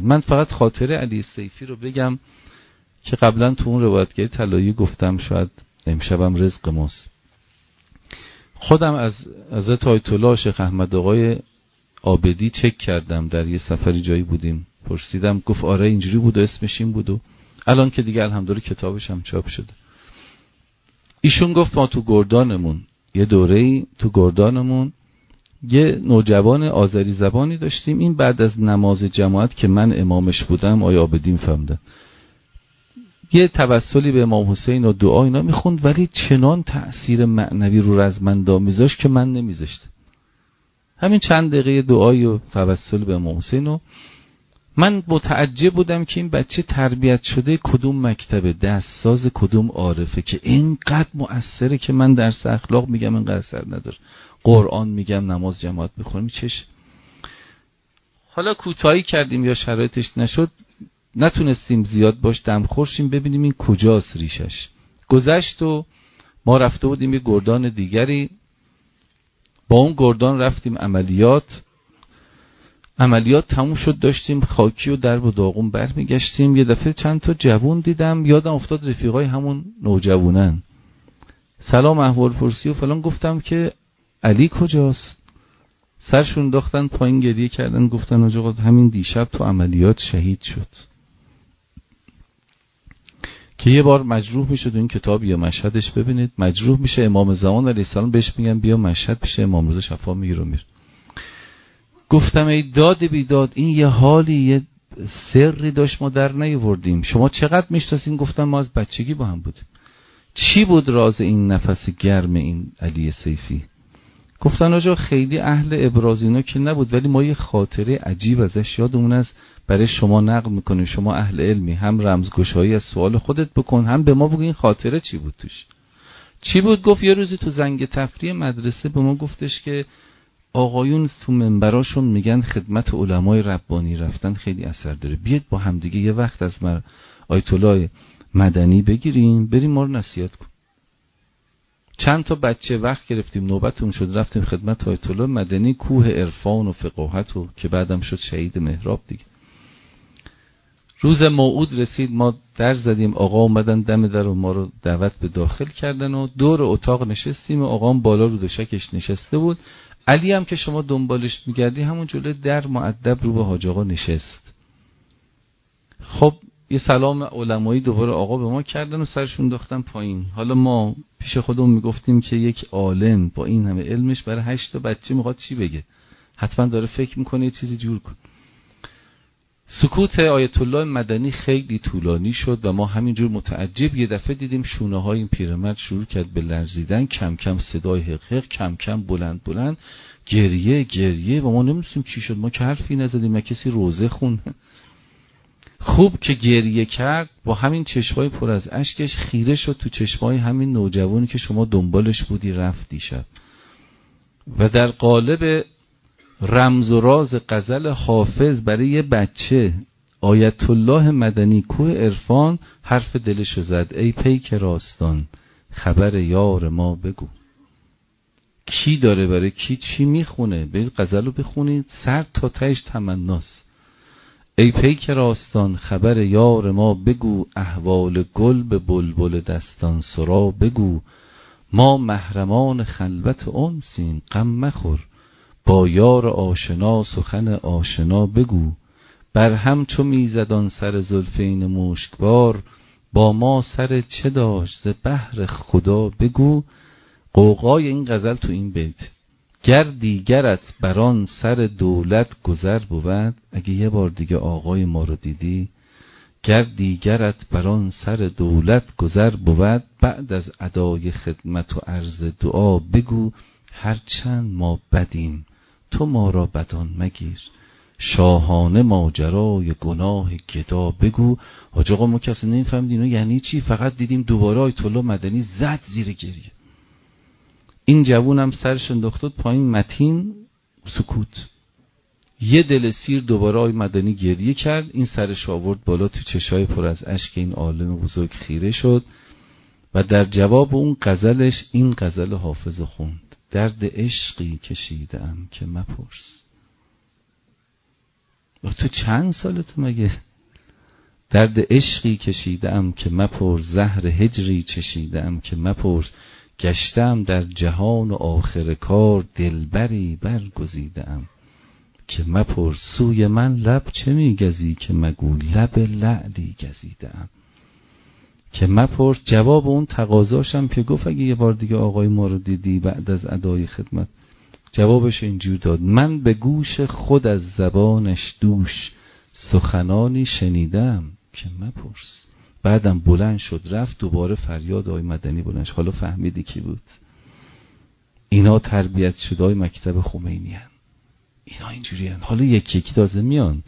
من فقط خاطره علی سیفی رو بگم که قبلا تو اون روایتگری طلایی گفتم، شاید امشبم رزق ماست. خودم از حضرت آیت الله شیخ احمد آقای عابدی چک کردم، در یه سفری جایی بودیم، پرسیدم، گفت آره اینجوری بود و اسمش این بود و الان که دیگه الحمدلله کتابش هم چاپ شده. ایشون گفت ما تو گردانمون یه دوره‌ای تو گردانمون یه نوجوان آذری زبانی داشتیم، این بعد از نماز جماعت که من امامش بودم آقای عابدی فهمیدن یه توسلی به امام حسین و دعا اینا میخوند، ولی چنان تأثیر معنوی رو رزمندا میذاشت که من نمیذاشتم. همین چند دقیقه دعایی و توسل به امام حسین و من متعجب بودم که این بچه تربیت شده کدوم مکتب دستساز کدوم عارفه که اینقدر مؤثره که من درس اخلاق میگم اینقدر اثر نداره، قرآن میگم نماز جماعت بخونم چش. حالا کوتاهی کردیم یا شرایطش نشد، نتونستیم زیاد باش دمخور شیم ببینیم این کجاست ریشش. گذشت و ما رفته بودیم یه گردان دیگری، با اون گردان رفتیم عملیات تموم شد، داشتیم خاکی و درب و داغون برمیگشتیم. یه دفعه چند تا جوون دیدم، یادم افتاد رفیقای همون نوجوانن، سلام احوال پرسی و فلان. گفتم که علی کجاست؟ سرشون انداختن پایین گریه کردن، گفتن آقا همین دیشب تو عملیات شهید شد. که یه بار مجروح میشه، تو این کتاب یا مشهدش ببینید، مجروح میشه، امام زمان علیه السلام بهش میگن بیا مشهد پیش امام رضا شفا میگیره و میره. گفتم ای داد بیداد، این یه حالی یه سری داشت ما در نیاوردیم، شما چقدر میشناسین؟ گفتم ما از بچگی با هم بودیم. چی بود راز این نفس گرم این علی سیفی؟ گفتن آجا خیلی اهل ابراز اینا که نبود، ولی ما یه خاطره عجیب ازش یادمون است، برای شما نقل میکنیم، شما اهل علمی، هم رمزگشایی از سوال خودت بکن، هم به ما بگو این خاطره چی بود توش. چی بود؟ گفت یه روزی تو زنگ تفریح مدرسه به ما گفتش که آقایون تو منبراشون میگن خدمت علمای ربانی رفتن خیلی اثر داره، بیاید با همدیگه یه وقت از آیت الله مدنی بگیریم بریم ما رو نصیحت کن. چند تا بچه وقت گرفتیم، نوبتون شد رفتیم خدمت آیت الله مدنی، کوه عرفان و فقاهت و که بعدم شد شهید محراب دیگه. روز موعود رسید، ما در زدیم، آقا اومدن دم در و ما رو دعوت به داخل کردن و دور اتاق نشستیم و آقا هم بالا رو دوشکش نشسته بود. علی هم که شما دنبالش میگردی همون جلوی در مؤدب رو به حاج آقا نشست. خب یه سلام علمایی دوباره آقا به ما کردن و سرشون انداختن پایین. حالا ما پیش خودمون میگفتیم که یک عالم با این همه علمش برای 8 تا بچه میخواد چی بگه؟ حتما داره فکر میکنه یه چیزی جور کن. سکوت آیت الله مدنی خیلی طولانی شد و ما همینجور متعجب یه دفعه دیدیم شونه های این پیرمرد شروع کرد به لرزیدن، کم کم صدای حق کم کم بلند گریه و ما نمی‌دونیم چی شد. ما که حرفی نزدیم، ما کسی روزه خوند. خوب که گریه کرد با همین چشمای پر از اشکش خیره شد تو چشمای همین نوجوانی که شما دنبالش بودی رفت دیشب. و در قالب رمز و راز غزل حافظ برای یه بچه آیت الله مدنی کوه عرفان حرف دلشو زد، ای پیک راستان خبر یار ما بگو. کی داره برای کی چی میخونه؟ برید غزل رو بخونید، سر تا تهش تمناست. ای پیک راستان خبر یار ما بگو، احوال گل به بلبل دستان سرا بگو. ما محرمان خلوت انسیم غم مخور، با یار آشنا سخن آشنا بگو. بر هم چو میزدان سر زلفین مشکبار، با ما سر چه داشت ز بهر خدا بگو. غوغای این غزل تو این بیت، گر دیگرت بران سر دولت گذر بود. اگه یه بار دیگه آقای ما رو دیدی، گر دیگرت بران سر دولت گذر بود. بعد از ادای خدمت و عرض دعا بگو، هرچند ما بدیم تو ما را بدان مگیر، شاهانه ماجرای گناه گدا بگو. حاج آقا ما کسی نمی‌فهمید اینو یعنی چی، فقط دیدیم دوباره آیت الله مدنی زد زیر گریه. این جوونم سرش انداخت پایین، متین سکوت. یه دل سیر دوباره آی مدنی گریه کرد، این سرش آورد بالا، تو چشای پر از اشک این عالم بزرگ خیره شد و در جواب اون غزلش این غزل حافظ خوند، درد عشقی کشیدم که مپرس. تو چند سالت مگه؟ درد عشقی کشیدم که مپرس، زهر هجری چشیدم که مپرس، گشتم در جهان و آخر کار، دلبری برگزیدم که مپرس، سوی من لب چه میگزی که مگو لب لعلی گزیدم که مپرس. جواب اون تقاضاشم که گفت اگه یه بار دیگه آقای ما رو دیدی بعد از ادای خدمت، جوابش اینجور داد: من به گوش خود از زبانش دوش، سخنانی شنیدم که مپرس. بعدم بلند شد رفت، دوباره فریاد آقای مدنی بلند شد. حالا فهمیدی کی بود؟ اینا تربیت شده های مکتب خمینی هن. اینا اینجوری هن. حالا یکی یکی تازه میان